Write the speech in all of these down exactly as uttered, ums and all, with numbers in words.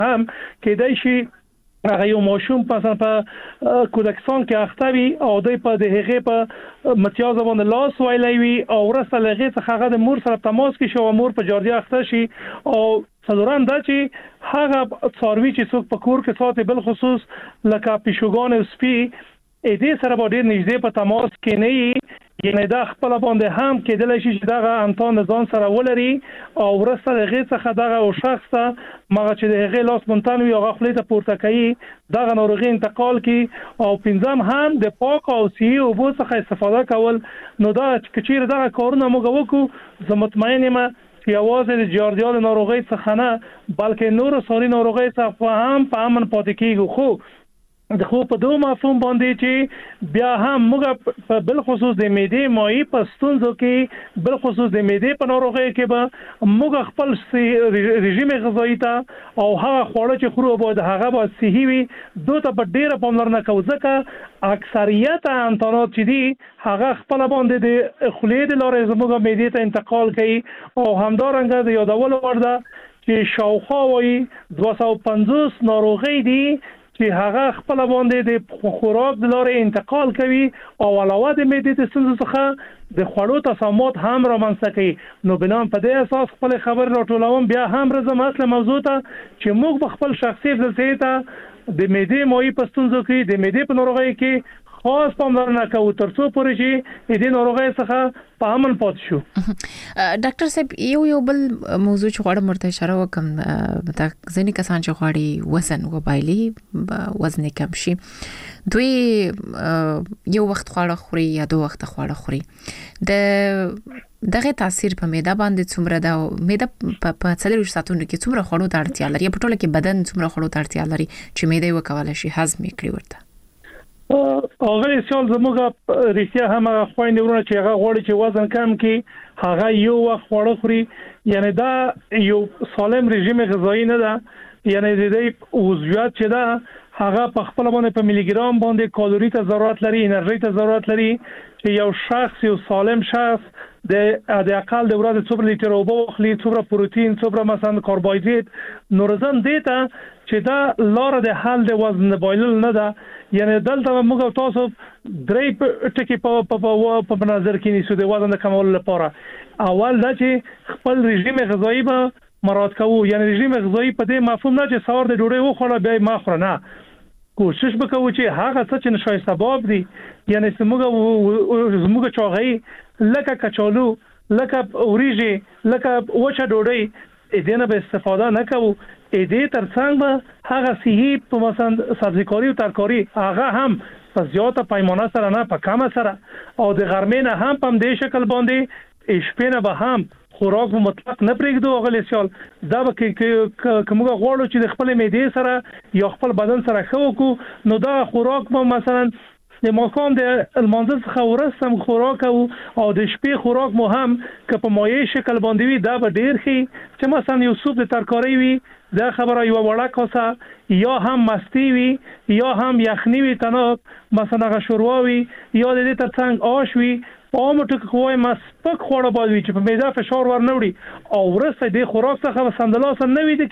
هم کېدای شي هغه یو ماشوم مثلا په کودکستان کې اختوي او د په د هغه په متیاز باندې لاس ویلوي او ورسره لغه څخه هغه د مور سره تماس کې شو مور په جاردیا اخته شي او څلورم دا چې هغه څاروي چې څوک په کور کې ساتي بل خصوص لکه پیشوګان او سپي اې دې سره باندې نږدې په تماس کې نه یعنی دا خپل باندې هم کېدل شي چې دا انتون ځان سره ولري او ورسره لغه څخه دا او شخص ته مغه چې د هغه لاس مونتان وي او خپل ته پورته کوي دا ناروغي انتقال کی او پنځم هم د پاک او صحي او بو څخه استفاده کول نو دا چې دا کارونه موږ وکړو زه مطمئن یم چې یوازې د جاردیا د ناروغي څخه نه بلکې نور ساري ناروغي څخه هم په امن پاتې کیږي خو د خو په دوه مفهوم باندې چې بیا هم موږ په بل خصوص د معدې مایع په ستونزو کې بل خصوص د معدې په ناروغي کې به موږ خپل رژیم غذایی ته او هغه خواړه چې خورو باید هغه به صحي وي دوی ته په ډیره پاملرنه کوو ځکه اکثریت انتانات چې دي هغه خپل باندې د خولې د لارې زموږ معدې ته انتقال کوي او همدارنګه د یادولو وړ ده چې شاوخوا وایي دوه سوه او پنځوس ناروغي دي چې هغه خپل باندې د خوراک د لارې انتقال کوي او علاوه د معدې د ستونزو څخه د خوړو تسامات هم رامنځته کوي نو بنام په دې اساس خپل خبر راټولوم بیا هم راځم اصل موضوع ته چې موږ په خپل شخصي فلسفه ته د معدې مایع په ستونزو کې د معدې په ناروغۍ کې خاص پاملرنه کوو ترڅو پورې چې دې ناروغۍ څخه په امن پات شو. ډاکټر صاحب یو یو بل موضوع چې غواړم مرته اشاره وکم د ځینې کسان چې غواړي وزن وبایلي وزن کم شي دوی یو وخت خواړه خوري یا دوه وخت خواړه خوري د دغه تاثیر په معده باندې څومره دا معده په څلور ساعتونو کې څومره خواړو ته اړتیا لري په ټوله کې بدن څومره خواړو ته اړتیا لري چې معده وکولای شي هضم کړي ورته هغه سیال زموږه ریښتیا هم هغه خويندې ورونه چې هغه غوړي چې وزن کم کړي هغه یو وخت خواړه خوري یعنی دا یو سالم رژیم غذایی نه ده یعنی د دې عضویات چې ده هغه په خپل باندې په ملي ګرام باندې کالوري ته ضرورت لري انرژي ته ضرورت لري چې یو شخص یو سالم شخص د د اقل د ورځې څومره لیټر اوبه واخلي څومره پروتین څومره مثلا کاربوهایډریټ نورزم دیتا چې دا لار د حل د وزن بایلل نه ده یعنی دلته موږ تاسو درې ټکي په په په نظر کې نیسو د وزن د کمولو لپاره اول دا چې خپل رژیم غذایی به مراعات کوو یعنی رژیم غذایی په دې مفهوم نه چې سهار د ډوډۍ وخوړه بیا ما خورم نه کوشش وکړو چې هغه څه چې نشای سبب دي یعنی زموږ زموږ چاغي لکه کچالو لکه اوریجی لکه وچه ډوډۍ دې نه به استفاده نکوو دې ترڅنګ به هغه صحي په مثلا سبزیکاری او ترکاری هغه هم په زیاته پیمانه سره نه په کمه سره او د غرمې نه هم په دې شکل باندې شپې به هم خوراک مطلق نه پرېږدو غلې سیال دا به کې کومه غواړو چې د خپل معدې سره یا خپل بدن سره خو کو نو دا خوراک به مثلا د ماقام د المنزل څخه ورسم خوراک او او د شپې خوراک مو هم که په مایع شکل باندې وي دا به ډیر خي چې مثلا یو سوپ د ترکاری وي دا خبره یو وړه کاسه یا هم مستی وي یا هم یخنی وي تناب مثلا غشوروا وي یا د دې ترڅنګ آش وي عامه ټکو کوی ما سپک خوړه باید وي چې په معده فشار ور نه وړي او ورسته د خوراک څخه سندلاس نه وي د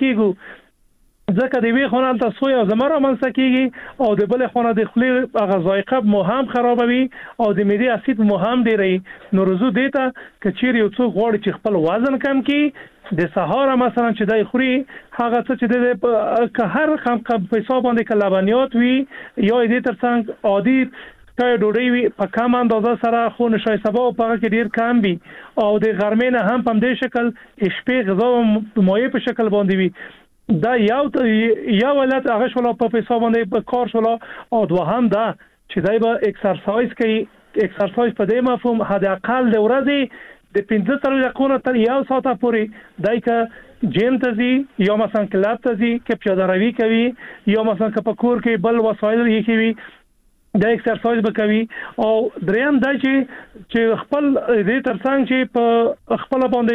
کېږي ځکه د وی خونه ته سویا زمره منځ کېږي او د بل خونه د خلی غذایقه مو هم خرابوي او د معده اسید مو هم ډیری نو رزو دیتا کچیر یو څو غوړ چې خپل وزن کم کړي د سهار مثلا چې دای خوري هغه څه چې د که هر کم په حساب باندې کلبنیات وي یا دې ترڅنګ عادي کای ډوډۍ وي په کم اندازه سره خو نشای سبا په هغه کې ډیر کم وي او د غرمې نه هم په دې شکل شپې غذا مایع په شکل باندې وي دا یو یو ولات هغه شولا په حساب باندې په کار شولا او دوه هم دا چې دای به ایکسرسایز کوي ایکسرسایز په دې مفهوم حد اقل د ورځې د پنځه تر دقیقو تر یو ساعت پورې دای که جیم ته ځي یا مثلا کلاب ته ځي کې پیاده روي کوي یا مثلا که په کور کې بل وسایل یې کوي دا ایکسرسایز وکوي او دریم دا چې چې خپل دې ترڅنګ چې په خپل باندې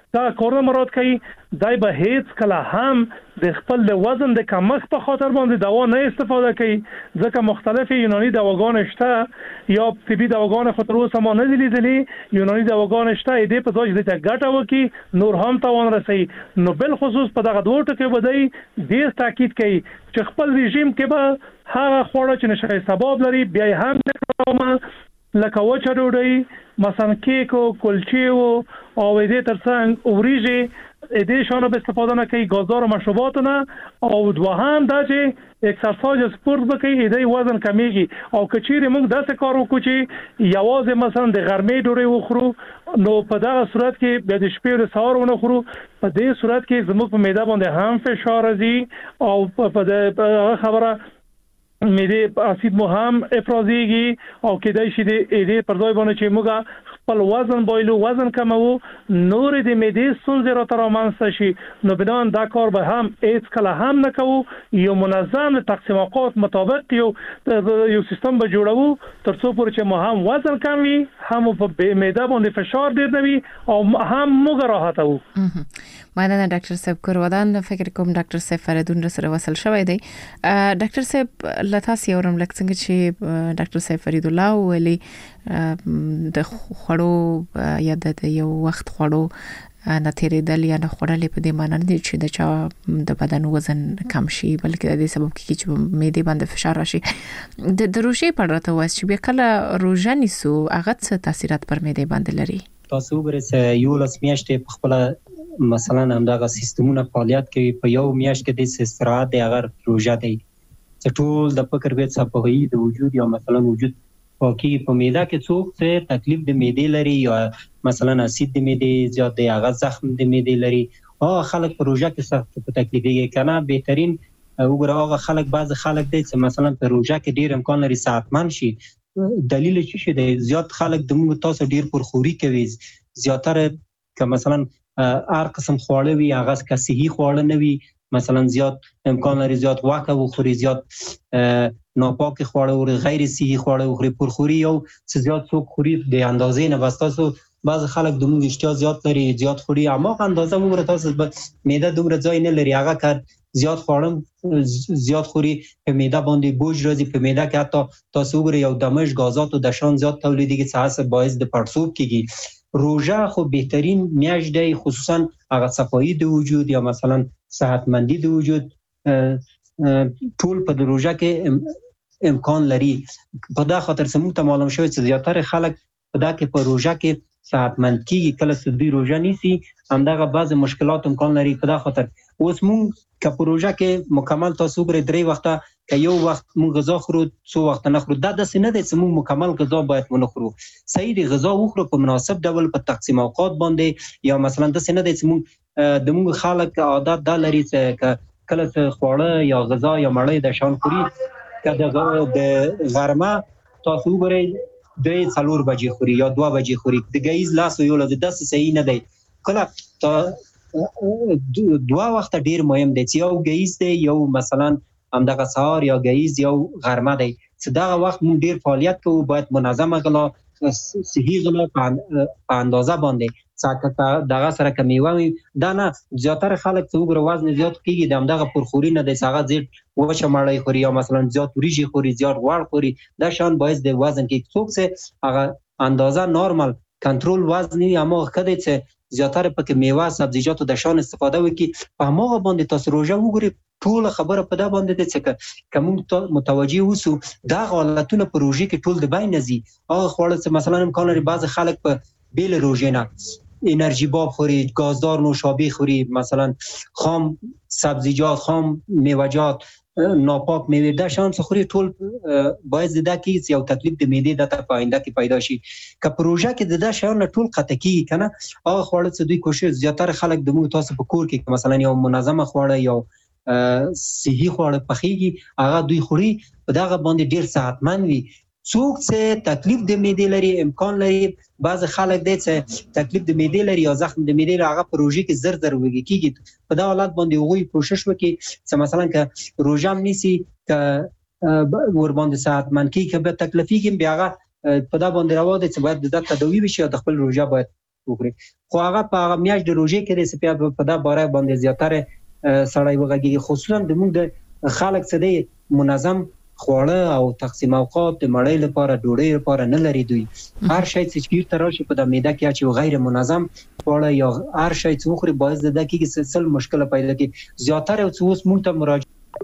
دا کورونه مراد کوي دای به هیڅ کله هم د خپل د وزن د کمښت په خاطر باندې دوا نه استفاده کوي، ځکه مختلف یوناني دواګان شته یا طبي دواګان خو تر اوسه ما نه دي لیدلې، یوناني دواګان شته دې په ځای د ګټه وکي نور هم تاوان رسي. نو بل خصوص په دغه دوه ټکو باندې ډیر تاکید کوي چې خپل رژیم کې به هغه خوړه چې نشي سبب لري بیا هم نه لکه وچه ډوډۍ مثلا کیک او کلچې او او دې ترڅنګ اوریجې دې شانو به استفاده نه کوي، غازدار مشروبات نه، او دوهم دا چې اکسرسایز سپورت وکړي دې وزن کمیږي. او کچېره موږ داسې کار وکړو چې یوازې مثلا د غرمې ډوډۍ وخورو نو په دغه صورت کې به د شپې د سهار ونه خورو، په دې صورت کې زموږ په معده باندې هم فشار راځي او په دې خبره معده اسید مو هم افرازيږي او کېدای شي دې پر ځای باندې چې موږ خپل وزن بایلو وزن کمو نور د معده ستونزې را تر منځ شي. نو بنان دا کار به هم هیڅ کله هم نه کوو، یو منظم تقسیم اوقات مطابق یو یو سیستم به جوړو تر څو پورې چې مو هم وزن کم وي، هم په معده باندې فشار ډیر نه وي او هم موږ راحت وو. مننه ډاکټر صاحب کورودان. فکر کوم ډاکټر صاحب فریدون سره وصل شوی دی. ډاکټر صاحب لتاسي اورم لکه څنګه چې ډاکټر صاحب فرید الله ویلي د خوړو یا د یو وخت خوړو نه تیرېدل یا نه خوړل په دې معنی نه دي چې د چا د بدن وزن کم شي، بلکې د دې سبب کیږي چې معده باندې فشار راشي. د دروشي په اړه ته وایي چې بیا کله روزه نیسو هغه څه تاثیرات پر معده باندې لري؟ تاسو وګورئ یو لاس میاشتې په خپل مثلا همدغه سیستمونه فعالیت کوي، په یو میاشت کې د استراحت دی هغه روزه دی چې ټول د فکر بیت صفوي د وجود یا مثلا وجود پاکي په معده کې څوک څه تکلیف د معده لري یا مثلا اسید د معده زیات دی هغه زخم د معده لري، هغه خلک په روزه کې سخت په تکلیف کې کنه بهترین وګوره هغه خلک بعض خلک دی چې مثلا په روزه کې ډیر امکان لري صحتمند شي. دلیل چې شه دی زیات خلک د موږ تاسو ډیر پرخوري کوي، زیاتره که مثلا هر قسم خواړه وي هغه که صحي خواړه نه وي، مثلا زیات امکان لري زیات واکه وخوري، زیات ناپاک خواړه او غیر صحي خواړه وخوري، پرخوري او زیات څوک خوري د اندازې نه، بس تاسو بعض خلک د موږ اشتها زیات لري زیات خوري اما اندازه وګوره تاسو معده دومره ځای نه لري، هغه کار زیات خواړه زیات خوري په معده باندې بوج راځي، په معده کې حتی تاسو وګورئ یو دمش غازات او دشان زیات تولیدېږي چې هڅه باعث د پړسوب کیږي. روزه خو بهترین میاشت دی خصوصا هغه صفایی د وجود یا مثلا صحتمندی د وجود ټول په روزه کې امکان لري. په دا خاطر سمو ته معلوم شوی چې زیاتره خلک په دا کې په روزه کې صحتمند کیږي، کله چې دوی روزه نیسي همدغه بعض مشکلات امکان لري. په دا خاطر اوس مونږ که په روزه کې مکمل تاسو ګورئ درې وخته که یو وخت مونږ غذا خورو څو وخت نه خورو، دا داسې نه دی چې مونږ مکمل غذا باید ونه خورو، صحیح دی غذا وخورو په مناسب ډول په تقسیم اوقات باندې، یا مثلا داسې نه دی چې مونږ د مونږ خلک عادت دا لري چې کله چې خواړه یا غذا یا مړۍ د شان خوري که د غرمه تاسو وګورئ درې څلور بجې خوري یا دوه بجې خوري، د ګهیز لاس یو لږ داسې صحیح نه دی. کله دوه وخت ډیر مهم دي چې یو ګهیز دی یو مثلا همدغه سهار یا ګهیز یو غرمه دی، چې دغه وخت مونږ ډیر فعالیت کوو، باید منظمه غلا صحي غلا په اندازه باندې څاکه دغه سره کمیوه وي. دا نه زیاتره خلک چې وګوره وزن زیات کیږي د همدغه پرخوري نه دی، هغه زیات وچه مړۍ خوري یا مثلا زیات وریجې خوري زیات غوړ خوري، دا شان باعث د وزن کې څوک چې هغه اندازه نورمال کنټرول وزن وي اما کده چې زیاتره پکې میوه سبزیجات او د شان استفاده وکړي په هغه باندې تاسو روزه وګورئ ټول خبره په دا باندې ده چې کوم متوجي وسو دا حالتونه په روزه کې ټول د بین نزي هغه خوړل چې مثلا امکان لري بعض خلک په بیل روزه نه انرژي باب خوري، گازدار نوشابه خوري، مثلا خام سبزیجات خام میوه‌جات ناپاک میوه دا شان خوري، ټول باعث ده کې یو تکلیف د معده د پاینده کې پیدا شي. که پروژه کې د دا شان ټول قطع کیږي کنه هغه خوړل چې دوی کوشش زیاتره خلک د موږ تاسو په کور کې مثلا یو منظمه خوړه یو صحي خوړه پخېږي هغه دوی خوري په دغه باندې ډیر صحتمند وي. څوک چې تکلیف د معده لري امکان لري بعض خلک دي چې تکلیف د معده لري یا زخم د معده هغه پروژه کې زر زر وږي کیږي په دا حالت باندې وغوي کوشش وکړي چې مثلا که روزام نیسی که ور باندې صحتمند کی که به تکلیفي کې بیا هغه په دا باندې راوړي چې باید د تداوی وشي او د خپل روزه باید وخوري. خو هغه په هغه میاشت د روژې کې د سپیا په دا باره باندې زیاتره سړی وغږیږي، خصوصا د موږ د خلک څه دی منظم خواړه او تقسیم اوقات د مړۍ لپاره ډوډۍ لپاره نه لري. دوی هر شی چې چیرته راشي په د معده کې چې غیر منظم خواړه یا هر شی چې وخوري باعث د دقیق سلسله مشکل پیدا کوي. زیاتره اوس موږ ته مراجعه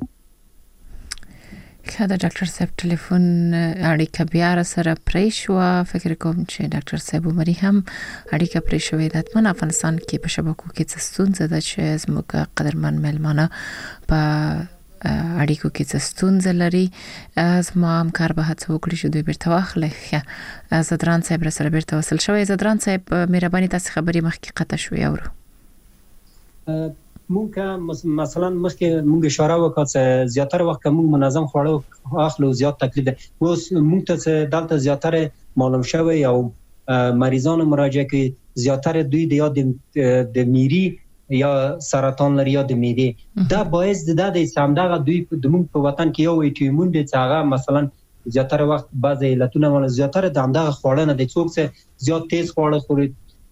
کله ډاکټر صاحب ټلیفون اړیکه بیا سره پرې شو. فکر کوم چې ډاکټر صاحب عمري هم اړیکه پرې شوې ده. په افغانستان کې په شبکو کې څه ستونزه ده چې زموږ قدرمن ملمانه په اړیکو کې څه ستونزه لري. زما همکار به هڅه وکړي چې دوی بیرته واخلي. زدران صاحب را سره بیرته وصل شوی. زدران صاحب مهرباني تاسو خبري مخکې قطع شوې اورو. مونږه مثلا مخکې مونږ اشاره وکړه چې زیاتره وخت مونږ منظم خواړه اخلو زیات تکلیف ده. اوس مونږ ته دلته زیاتره معلوم شوی او مریضانو مراجعه کوي زیاتره دوی د یاد د میری یا سرطان لري یا د معده. دا باعث د دې سمدغه دوی د موږ په وطن کې یو ایټیمون دي چې هغه مثلا زیاتره وخت بعضی علتونه ول زیاتره د همدغه خواړه نه د څوک څه زیات تیز خواړه خوري،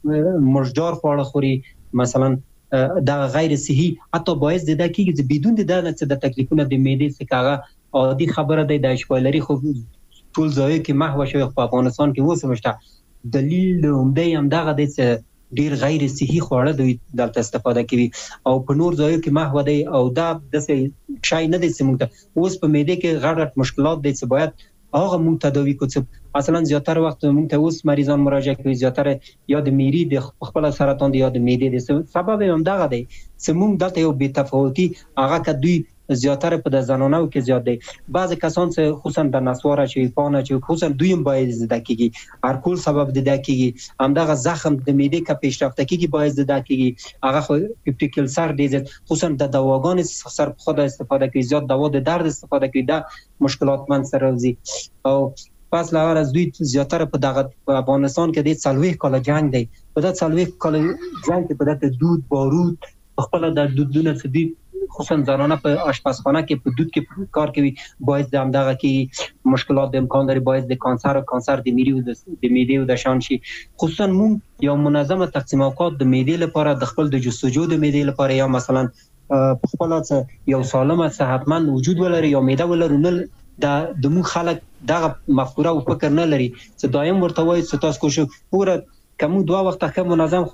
مرجدار خواړه خوري، مثلا دا غیر صحي، حتی باعث د دې کې چې بدون د دغه د تکلیفونو د معده څخه هغه عادي خبره ده د اشکالري خو ټول ځای کې محو شوی په افغانستان کې وسه مشته. دلیل همدې همدغه د چې ډیر غیر صحي خواړه دوی دلته استفاده کوي او په نور ځایو کې محو دی او دا د شای نه دي چې موږ ته اوس په معده کې غټ غټ مشکلات دي چې باید هغه موږ تداوی کوو. مثلا زیاتره وخت موږ ته اوس مریضان مراجعه کوي زیاتره یا د میری د خپل سرطان دی یا د معده د سبب هم دغه دی چې موږ دلته یو بې تفاوتي هغه ک دوی زیاتره په د زنانو کې زیات دي. بعض کسان چې خصوصا د نسواره چې پانه چې خصوصا دویم باید زده کیږي هر کول سبب د دکیږي همدغه زخم د معده کې پیشرفت کیږي باید زده کیږي هغه خو پپټیکل سر دی خصوصا د دواګان سر په خود استفاده کوي زیات دوا د درد استفاده کوي دا مشکلات من سره راځي. او پس لا از دوی زیاتره په دغه افغانستان کې د څلوي کال جنگ دی په د څلوي کال جنگ کې په د دود بارود خپل د دودونه څخه دی خصوصا زنانه په آشپزخانه کې په دود کې کار کوي باعث د همدغه کې مشکلات د امکان لري باعث د کانسر او کانسر د میری او د معده او د شان شي. خصوصا مونږ یو منظمه تقسیم اوقات د معده لپاره د خپل د جستجو د معده لپاره یا مثلا په خپل یو سالمه صحتمند وجود ولري یا معده ولري نه د د مون خلک دغه مفکوره او فکر نه لري چې دایم ورته وایي چې تاسو کوشش وکړئ کوم دوه وخت که منظم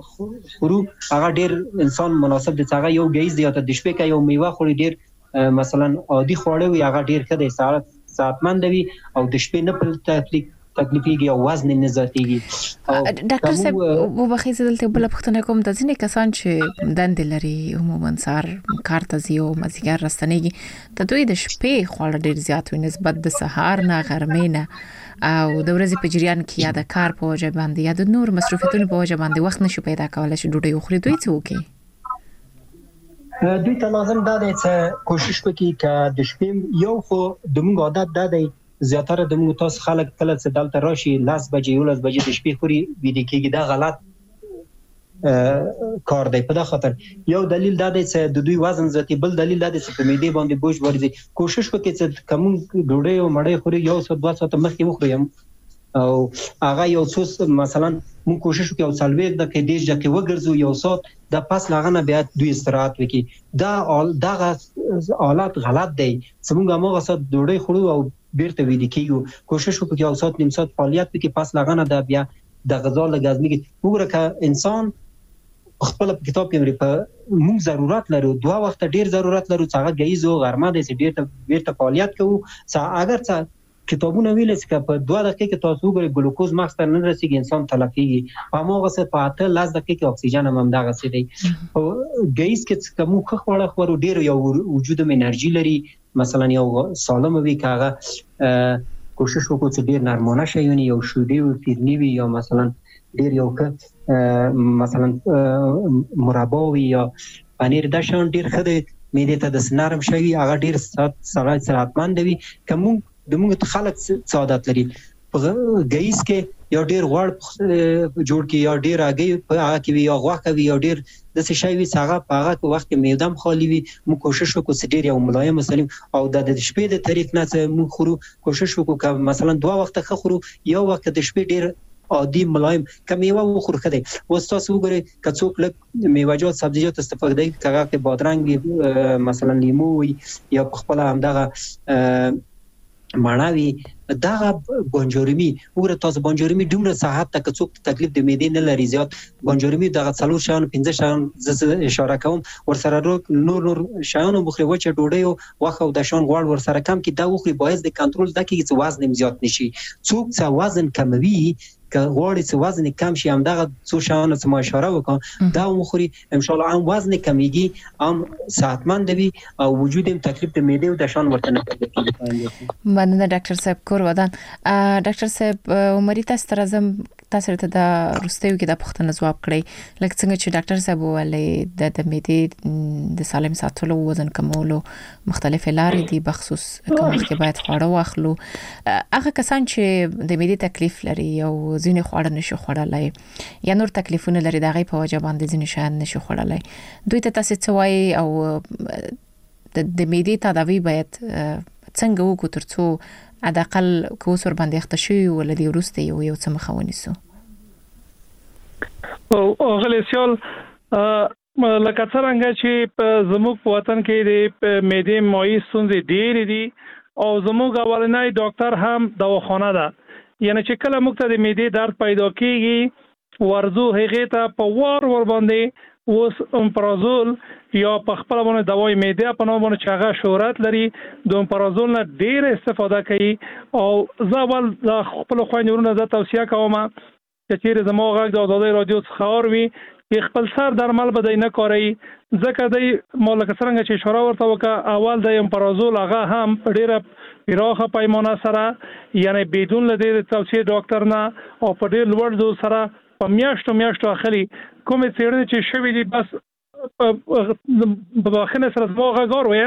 خورو هغه ډیر انسان مناسب دي. هغه یو گیز دی ته د شپې کې یو میوه خوري ډیر مثلا عادي خواړه وي هغه ډیر ښه دی ساعت ساعتمند وي او د شپې نه په تکلیف تکلیفيږي او وزن نه زیاتېږي. ډاکټر صاحب وبخښئ زه دلته بل پوښتنه کوم د ځینې کسان چې دندې لري عموما سار کار ته ځي او مازیګر راستنېږي د دوی د شپې خواړه ډیر زیات وي نسبت د سهار نه غرمې نه او د ورځې په جریان کې یا د کار په وجه باندې یا د نور مصروفیتونو په وجه باندې وخت نشو پیدا کولای چې ډوډۍ وخوري. دوی څه وکړي؟ دوی ته لازم ده چې کوشش وکړي چې د شپې یو خو د موږ عادت ده دی زیاتره د موږ تاسو خلک کله چې دلته راشي لاس بجې یو لاس بجې د شپې خوري ویډیو کېږي دا غلط کار دی. په دا خاطر یو دلیل دا دی چې د دوی وزن زیاتې بل دلیل دا دی چې په معده باندې بوج ورځي. کوشش وکړئ چې کوم ډوډۍ او مړۍ خوري یو څه دوه ساعت مخکې وخورئ او هغه یو څه مثلا مون کوشش وکړو او سلوي د کې دیش دغه وګرځو یو سات د پاس لاغنه بیا دوی استراحت وکړي. دا دغه حالت غلط دی چې موږ هغه سات ډوډۍ خورو او بیرته ویډیو کېږو. کوشش وکړو یو سات نیم سات فعالیت وکړي پاس لاغنه د بیا د غذا لګازمي وګوره ک انسان خپل کتاب کې په موږ ضرورت لرو دوه وخت ډیر ضرورت لرو چې هغه غیزو غرمه د ډیر ته بیرته فعالیت کوو چې اگر څه کتابونه ویل چې په دوه دقیقې کې تاسو وګورئ ګلوکوز مغز ته نه رسیږي انسان تلفيږي په هغه څه په اته لاس دقیقې کې اکسیجن هم دغه څه دی او غیز کې کوم خو خورو ډیر یو وجود م انرژي لري مثلا یو سالم وي کاغه کوشش وکړو چې ډیر نرمونه شي یو شودي او پیرنی وي یا مثلا ډیر یو ک مثلا مربا یا پنیر د شان ډیر خدای میده ته د نرم شوی هغه ډیر سره صحتمند وي کوم د موږ خلک سعادت لري په غیس کې یو ډیر غوړ جوړ کی یا ډیر هغه په هغه کې یو غوښه وي یو ډیر د څه شی وي هغه په هغه وخت کې میدم خالی وي مو کوشش وکړو چې ډیر یو ملایم سلیم او د شپې د طریق نه مو خورو کوشش وکړو مثلا دوه وخت خورو یو وخت د شپې ډیر عادي ملایم که میوه وخور خدای وستاسو وګورئ که څوک لږ میوه‌جات سبزیجات استفاده کوي که هغه بادرنګ مثلا لیمو یا په خپل همدغه معناوي دا بونجورمی وګوره تاسو بونجورمی دومره صحت ته که څوک تکلیف د معدې نه لري زیات بونجورمی دغه څلور شان پنځه شان ز اشاره کوم ورسره نور نور شان بخوري وچه ډوډۍ او واخه د شان غوړ ورسره کم کی دا وخوري باعث د کنټرول د کیږي وزن زیات نشي څوک څه وزن کموي که غوړي څه وزن کم شي هم دغه څو شان څه ما اشاره وکم دا مخوري ان شاء الله هم وزن کمیږي هم صحتمند وي او وجود هم تکلیف د معدې او د شان ورته نه کوي. مننه ډاکټر صاحب کور ودان. ډاکټر صاحب عمرې تاسو تر زم تاسو ته د روستیو کې د پښتنه جواب کړی لکه څنګه چې ډاکټر صاحب ولې د د معدې د سالم ساتلو وزن کمولو مختلف لارې دي بخصوص کوم کې باید خواړه واخلو. هغه کسان چې د معدې تکلیف لري او ځینې خواړه نشي خوړلای یا نور تکلیفونه لري دغه په وجه باندې ځینې شیان نشي خوړلای دوی ته تاسو څه وایي او د معدې تداوی باید څنګه وکړو ترڅو اداقل کوس ور باندې اخته شي ولدي ورسته یو یو څه مخاوني سو او غلیسیال لکه څنګه چې زموږ په وطن کې د معدې مایع ستونزې ډېرې دي او زموږ اولنۍ ډاکټر هم دواخانه ده یعنی چې کله موږ ته د معدې درد پیدا کیږي ورزو هغه ته په وار ور باندې اوس امپرازول یا په خپل باندې دوايي معده په نوم باندې چې هغه شهرت لري د امپرازول نه ډیر استفاده کوي او زاول د خپل خويندونو د توصيه کوم چې چیرې زموږ غږ د آزادۍ رادیو څخه اوروي چې خپل سر درمل بدای نه کوي ځکه د مولک څنګه چې اشاره ورته وکړه اول د امپرازول هغه هم په ډیره پیراخه پیمانه سره یعنی بدون لدې توصيه ډاکټر نه او په ډیر لوړ دوز سره په میاشتو میاشتو اخلي کومې څېړنې چې شوې دي بس په واخنه سره زموږ غږ وي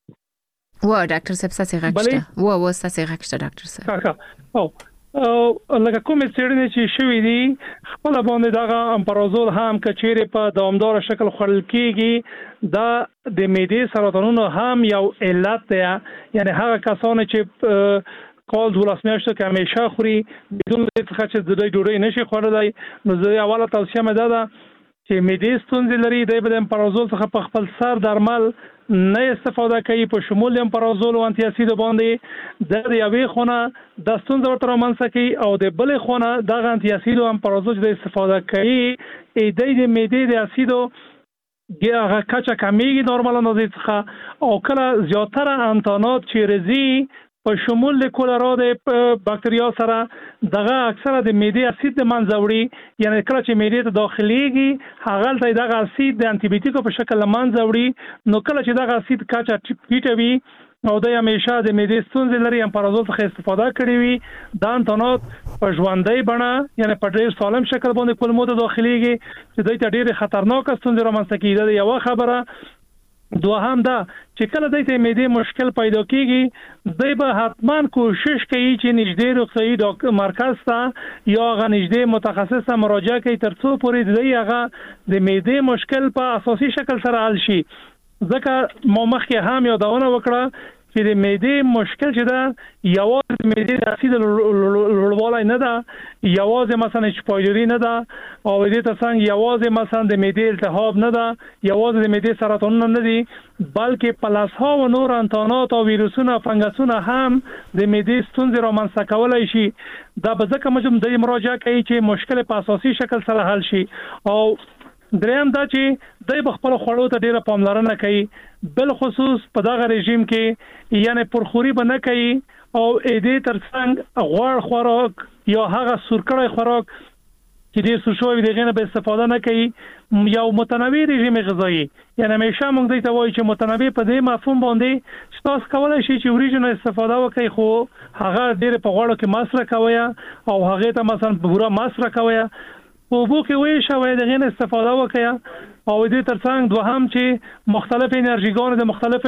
و ډاکټر صاحب ساسي غږشته و و ساسي غږشته ډاکټر صاحب او لکه کومې څېړنې چې شوې دي خپل باندې دغه امپرازول هم کچېره په دوامدار شکل خورل کیږي دا د معدې سرطانونو هم یو علت دی یعنی هغه کسان چې کال دولس میاشتو که همیشه خوری بدون څخه چې د دوی ډوډۍ نشي خوړلای نو زه اوله توصیه مې ده چې معدې ستونزې لري د امپرازول څخه په خپل سر درمل نه استفاده کوي په شمول امپرازول او انټي اسید باندې د یوې خونه د ستونزې ورته رامنځته کوي او د بلې خونه د انټي اسید او امپرازول د استفاده کوي ای د معدې د اسیدو هغه کچه کمیږي نورمال اندازې څخه او کله زیاتره انتانات چې رزي په شمول د کولرا د باکتریا سره دغه اکثره د معدې اسید د منځوړي یعنی کله چې معدې ته داخليږي هغه ته دغه اسید د انټي بیوټیکو په شکل منځوړي نو کله چې دغه اسید کچه ټیټوي او د همیشه د معدې ستونزې لري امپرازول څخه استفاده کړي وي دا انتانات په ژوندۍ بڼه یعنی په ډېر سالم شکل باندې کولمو ته داخليږي چې دوی ته ډېر خطرناک ستونزې رامنځته کوي دا یو خبره دوهم دا چې کله د دې معدې مشکل پیدا کیږي دوی به حتما کوشش کوي چې نږدې روغتیايي ډاکټر مرکز ته یا غو نږدې متخصص ته مراجعه کوي ترڅو پورې دوی هغه د معدې مشکل په اساسي شکل سره حل شي ځکه ما مخکې هم یادونه وکړه چې د معدې مشکل چې دا یوازې د معدې د اسید لوړوالی نه ده یوازې مثلا چپایدوري نه ده او دې ته څنګه یوازې مثلا د معدې التهاب نه ده یوازې د معدې سرطانونه نه دي بلکې پلاسها او نور انتانات او ویروسونه فنګسونه هم د معدې ستونزې رامنځته کولای شي دا به ځکه مجم د مراجعه کوي چې مشکل په اساسي شکل سره حل شي او دریم دا چې د خپل خوړو ته ډیره پاملرنه کوي بل خصوص په دغه رژیم کې یعنی پرخوري به نه کوي او دې ترڅنګ غوړ خوراک یا هغه سورکړی خوراک چې دې سوشوي دغه نه به استفاده نه کوي یو متنوع رژیم غذایی یعنی همیشه موږ دې ته وایو چې متنوع په دې مفهوم باندې چې تاسو کولای شئ چې وريجن استفاده وکړئ خو هغه ډېر په غوړو کې مصرف کوي او هغه ته مثلا پورا مصرف کوي او بو کې وی شوی دغه نه استفاده وکیا او دې ترڅنګ دوهم چې مختلف انرژيګان د مختلف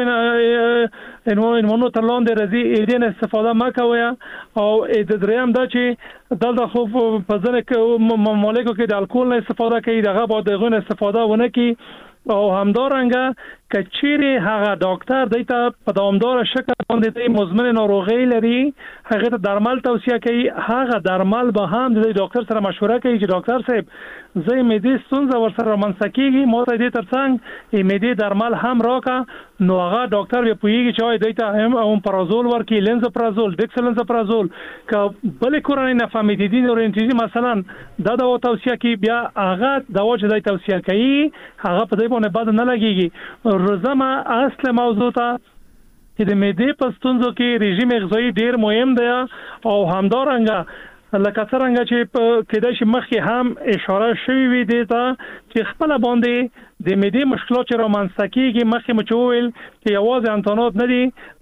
انمونو ترلاندې رضی دې نه استفاده مکوي او د دریم دا چې دلته خو په ځنه کې مملکو کې د الکول نه استفاده کوي دغه با دغه استفاده ونه کوي او همدارنګه کچيري هغه ډاکټر دایته په دوامدار شکل باندې د مزمن ناروغي لري هغه ته درمل توصيه کوي هغه درمل به هم د ډاکټر سره مشوره کوي چې ډاکټر صاحب زه مې ستونزه ورسره منسکیږي مو ته دې ترڅنګ مې درمل هم راکا نو هغه ډاکټر به پوهیږي چې دایته هم هم پرازول ورکی لنزپرازول ډیکسلنزپرازول ک بل کورنۍ نفامیدین اورینټیزي مثلا دا د توصيه کوي بیا هغه د وجه د توصيه کوي هغه په دې باندې بد نه لګيږي روزمه اصل موضوع ته چې د معدې په ستونزو کې رژیم غذایی ډیر مهم دی او همدارنګه لکه څنګه چې کېدای شي مخکې هم اشاره شوی وي دی ته چې خپل باندې د معدې مشکلات چې رومانسته کېږي مخکې مچول چې یوازې انتانات نه دي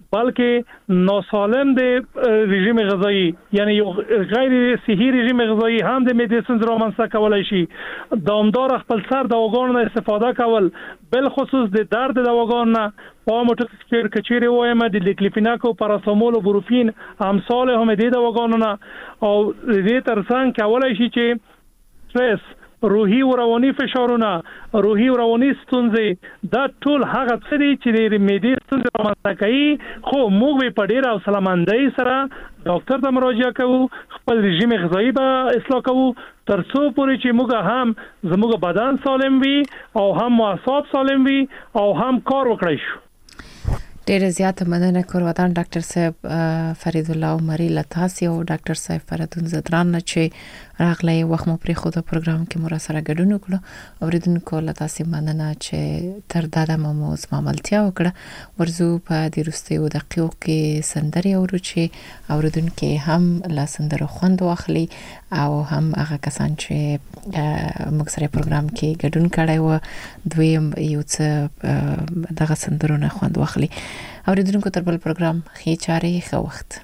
بلکې ناسالم د رژیم غذایی یعنی یو غیر صحی رژیم غذایی هم د معدې ستونزې رومانسته کولای شي دوامدار خپل سر دواګانو استفاده کول بل خصوص د درد دواګانو په موټر کچيري وایم د لیکلیفیناک او پاراسټامول او بروفین امثال هم د دواګانو نه او دې ترڅنګ کولای شي چې سټرس روحي او رواني فشارونه روحي او رواني ستونزې دا ټول هغه څه دي چې د معدې ستونزې رامنځته کوي خو موږ په ډیر او سلامندۍ سره ډاکټر ته مراجعه کوو خپل رژیم غذایی به اصلاح کوو ترڅو پورې چې موږ هم زموږ بدن سالم وي او هم اعصاب سالم وي او هم کار وکړي شو ډیر زیات مننه کوم ډاکټر صاحب فرید الله عمری لتاسی او ډاکټر صاحب فرادون زدران چې راغلی وخت مو پرې خو د پروګرام کې مو را سره ګډون وکړو اوریدونکو لتاسی مننه چې تر دا د مو زماملتیا وکړه ورزو په د روستیو دقیقو کې سندري اورو چې اوریدونکو هم لا سندرو خوند واخلي او هم هغه کسان چې موږ سره پروګرام کې ګډون کړي و دوی یو څه دغه سندرو نه خوند واخلي اوریدونکو تر بل پروګرام خې چاري خو وخت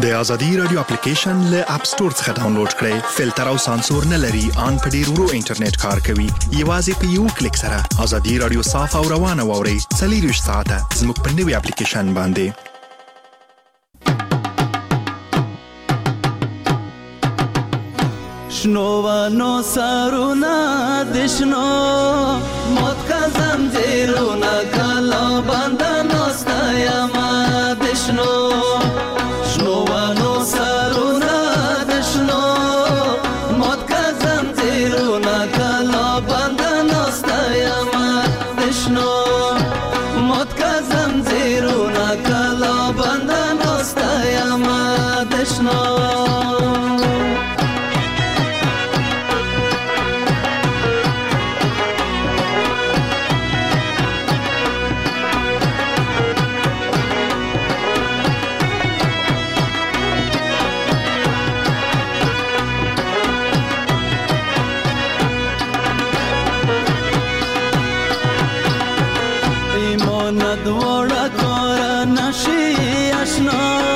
د ازادي رادیو اپلیکیشن له اپ ستور څخه ډاونلوډ کړئ. فلټر او سانسور نه لري، ان په ډیر ورو انټرنیټ کار کوي. یوازې په یو کلیک سره ازادي رادیو صاف او روانه واورئ. څلور ساعته زموږ په نوي اپلیکیشن باندې. شنو ونو سرونا دشنو موت کا زنجیرونا کلا بندن استایما دشنو شنو ونو سرونا دشنو موت کا زنجیرونا کلا بندن استایما دشنو موت کا زنجیرونا کلا بندن استایما دشنو دوڑا کورا نشی اشنا